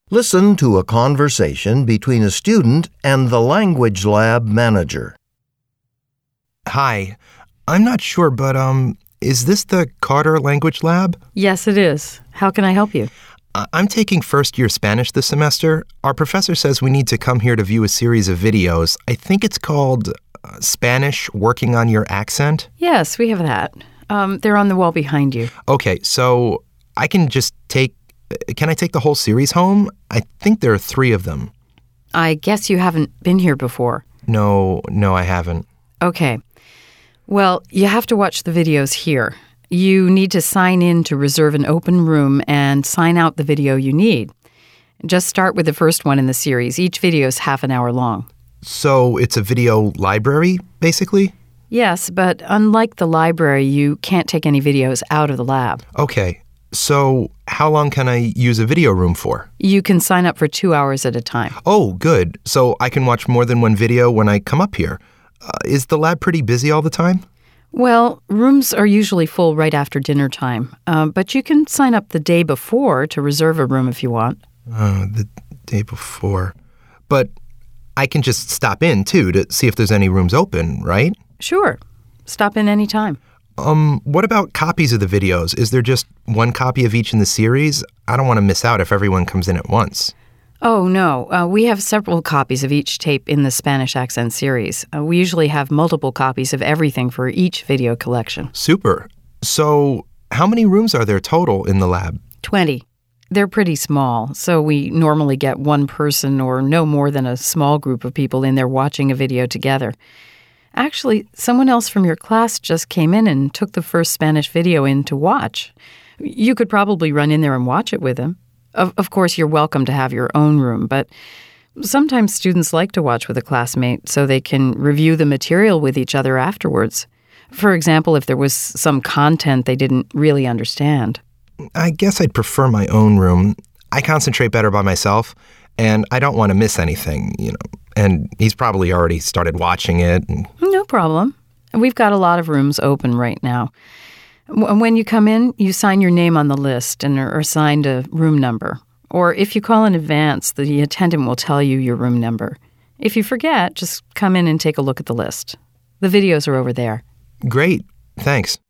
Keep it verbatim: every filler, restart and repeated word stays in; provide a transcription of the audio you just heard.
Listen to a conversation between a student and the language lab manager. Hi. I'm not sure, but, um, is this the Carter Language Lab? Yes, it is. How can I help you? I- I'm taking first-year Spanish this semester. Our professor says we need to come here to view a series of videos. I think it's called uh, Spanish Working on Your Accent. Yes, we have that. Um, they're on the wall behind you. Okay, so I can just take... Can I take the whole series home? I think there are three of them. I guess you haven't been here before. No, no, I haven't. Okay. Well, you have to watch the videos here. You need to sign in to reserve an open room and sign out the video you need. Just start with the first one in the series. Each video is half an hour long. So it's a video library, basically? Yes, but unlike the library, you can't take any videos out of the lab. Okay. So how long can I use a video room for? You can sign up for two hours at a time. Oh, good. So I can watch more than one video when I come up here. Uh, is the lab pretty busy all the time? Well, rooms are usually full right after dinner time, um, but you can sign up the day before to reserve a room if you want. Uh, the day before. But I can just stop in, too, to see if there's any rooms open, right? Sure. Stop in any time. Um, what about copies of the videos? Is there just one copy of each in the series? I don't want to miss out if everyone comes in at once. Oh, no. Uh, we have several copies of each tape in the Spanish Accent series. Uh, we usually have multiple copies of everything for each video collection. Super. So how many rooms are there total in the lab? Twenty. They're pretty small, so we normally get one person or no more than a small group of people in there watching a video together. Actually, someone else from your class just came in and took the first Spanish video in to watch. You could probably run in there and watch it with him. Of, of course, you're welcome to have your own room, but sometimes students like to watch with a classmate so they can review the material with each other afterwards. For example, if there was some content they didn't really understand. I guess I'd prefer my own room. I concentrate better by myself, and I don't want to miss anything, you know. And he's probably already started watching it. And... No problem. We've got a lot of rooms open right now. When you come in, you sign your name on the list and are assigned a room number. Or if you call in advance, the attendant will tell you your room number. If you forget, just come in and take a look at the list. The videos are over there. Great. Thanks.